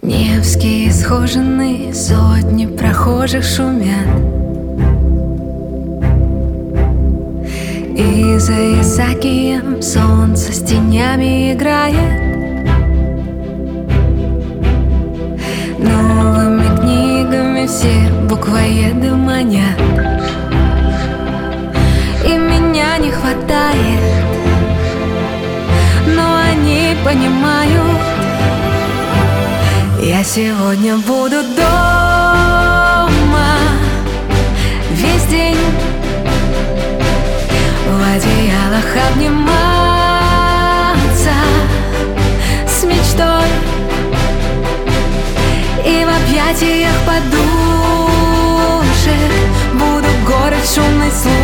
Невские схожены, сотни прохожих шумят, и за Исаакием солнце с тенями играет. Новыми книгами все буквоеды манят, и меня не хватает, но они понимают. Я сегодня буду дома весь день, в одеялах обниматься с мечтой и в объятиях подушек буду город шумный слушать.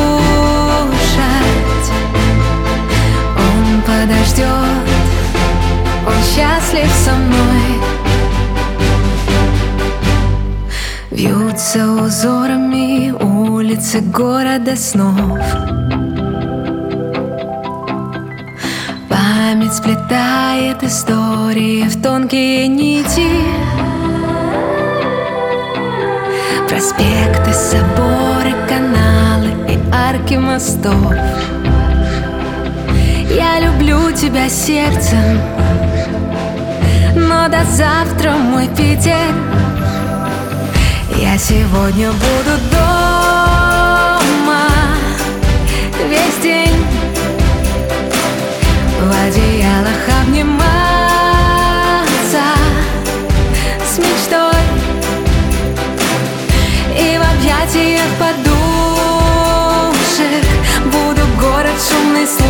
Он подождет, он счастлив со мной. Вьются узорами улицы города снов, память сплетает истории в тонкие нити. Проспекты, соборы, каналы и арки мостов. Я люблю тебя сердцем, но до завтра, мой Питер. Я сегодня буду дома весь день, в одеялах обниматься с мечтой и в объятиях подушек буду город шумный слушать.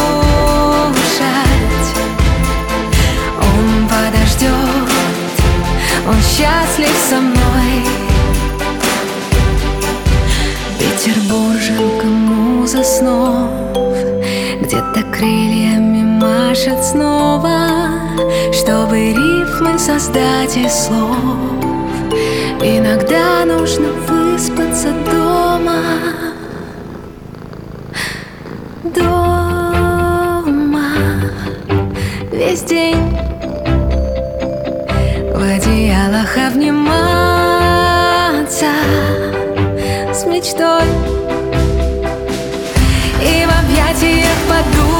Он подождет, он счастлив со мной. Петербурженка, муза снов, где-то крыльями машет снова, чтобы рифмы создать из слов. Иногда нужно выспаться дома, дома весь день, в одеялах обниматься с мечтой и в объятиях подушек